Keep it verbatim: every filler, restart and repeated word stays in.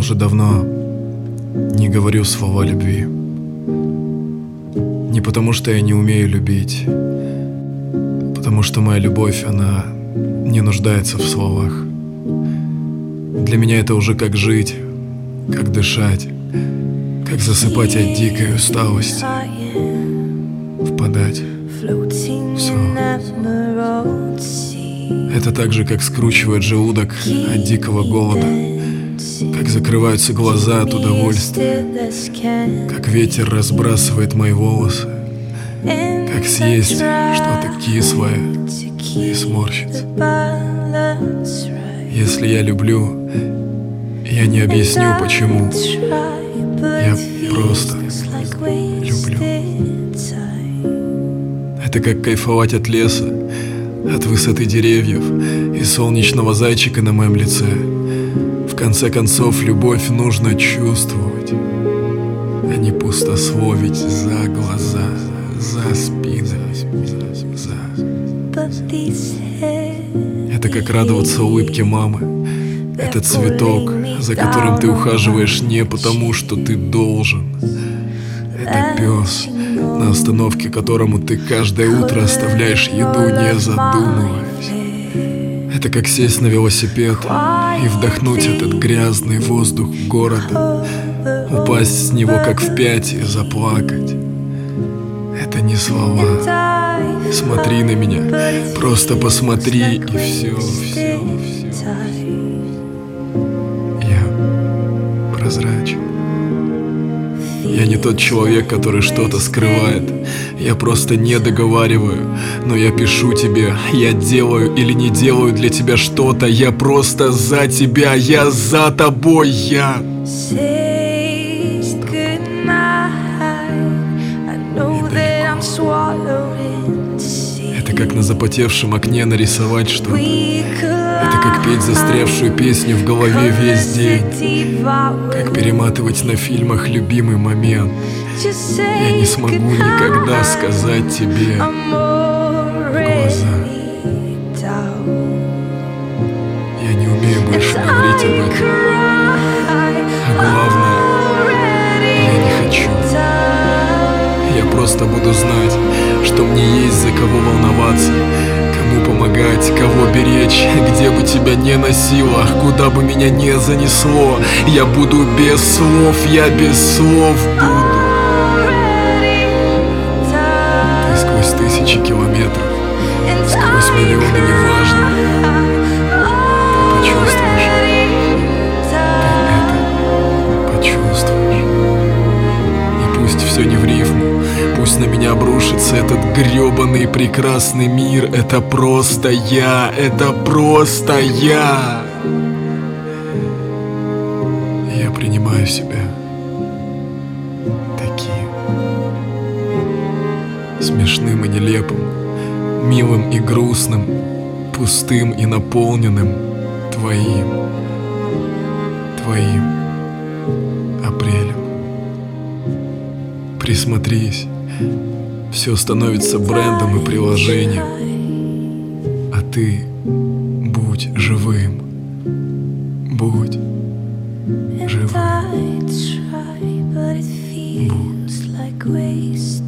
уже давно не говорю слова любви. Не потому, что я не умею любить, потому что моя любовь, она не нуждается в словах. Для меня это уже как жить, как дышать, как засыпать от дикой усталости, впадать в сон. Это так же, как скручивает желудок от дикого голода, как закрываются глаза от удовольствия, как ветер разбрасывает мои волосы, как съесть что-то кислое и сморщиться. Если я люблю, я не объясню почему. Я просто люблю. Это как кайфовать от леса, от высоты деревьев и солнечного зайчика на моем лице. В конце концов, любовь нужно чувствовать, а не пустословить за глаза, за спину, за... Это как радоваться улыбке мамы. Это цветок, за которым ты ухаживаешь не потому, что ты должен. Это пес, на остановке которому ты каждое утро оставляешь еду, не задумываясь. Это как сесть на велосипед и вдохнуть этот грязный воздух города, упасть с него как в пять и заплакать. Это не слова. Смотри на меня, просто посмотри, и все, все, все. Я прозрачен. Я не тот человек, который что-то скрывает. Я просто не договариваю. Но я пишу тебе, я делаю или не делаю для тебя что-то. Я просто за тебя, я за тобой, я. Это как на запотевшем окне нарисовать что-то. Это как петь застрявшую песню в голове весь день. Как перематывать на фильмах любимый момент. Я не смогу никогда сказать тебе в глаза. Я не умею больше говорить об этом. А главное, я не хочу. Я просто буду знать, что мне есть за кого волноваться, кому помогать, кого беречь, где бы тебя не носило, куда бы меня не занесло. Я буду без слов, я без слов буду. Ты сквозь тысячи километров, сквозь миллионы, неважно. Ты почувствуешь, ты это почувствуешь. И пусть все не в рифму, пусть на меня обрушится этот гребаный прекрасный мир. Это просто я, это просто я. Я принимаю себя таким, смешным и нелепым, милым и грустным, пустым и наполненным, твоим, твоим апрелем. Присмотрись, все становится брендом и приложением, а ты будь живым, будь живым, будь.